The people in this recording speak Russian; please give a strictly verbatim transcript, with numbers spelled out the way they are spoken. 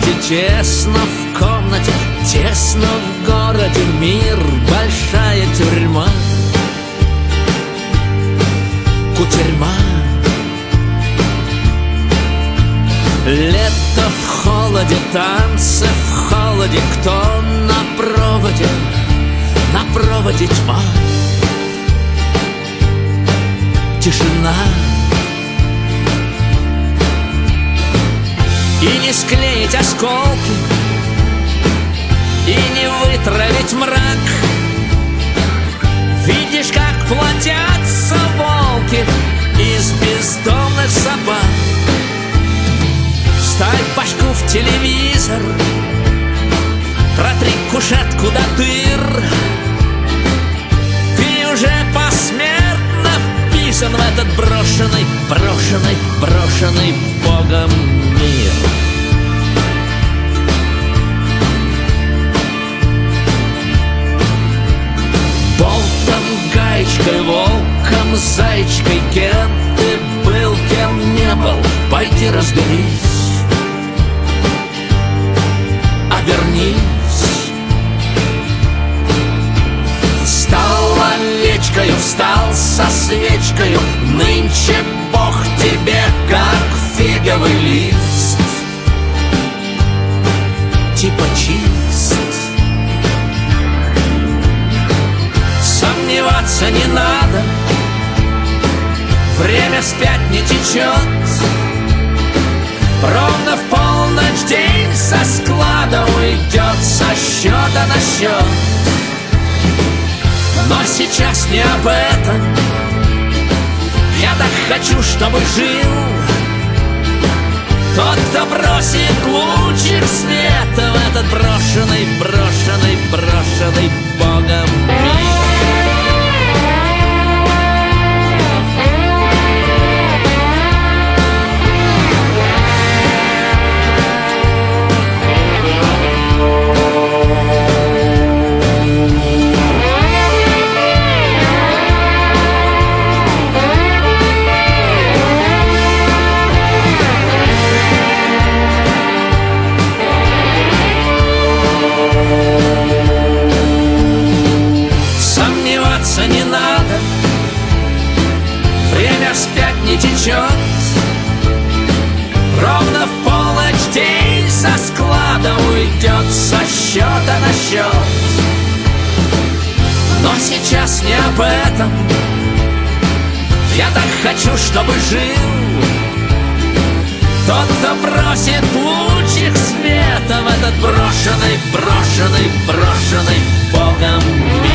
комнате, тесно в комнате, тесно в городе. Мир, большая тюрьма, кутерьма. Лето в холоде, танцы в холоде. Кто на проводе? На проводе тьма, тишина. И не склеить осколки, и не вытравить мрак. Видишь, как плодятся волки из бездомных собак. Вставь башку в телевизор, протри кушетку до дыр. Ты уже посмертно вписан в этот брошенный, брошенный, брошенный Богом мир. Болтом, гаечкой, волком, зайчкой, кем ты был, кем не был, пойди разберись. Вернись. Встал овечкою, встал со свечкою. Нынче Бог тебе, как фиговый лист, типа чист. Сомневаться не надо, время вспять не течет. Ровно в полночь день со склада уйдет со счета на счет. Но сейчас не об этом. Я так хочу, чтобы жил тот, кто бросит лучик света в этот брошенный, брошенный, брошенный Богом мир. Не надо, время вспять не течет. Ровно в полночь день со склада уйдет со счета на счет. Но сейчас не об этом. Я так хочу, чтобы жил тот, кто бросит лучик света в этот брошенный, брошенный, брошенный Богом мир.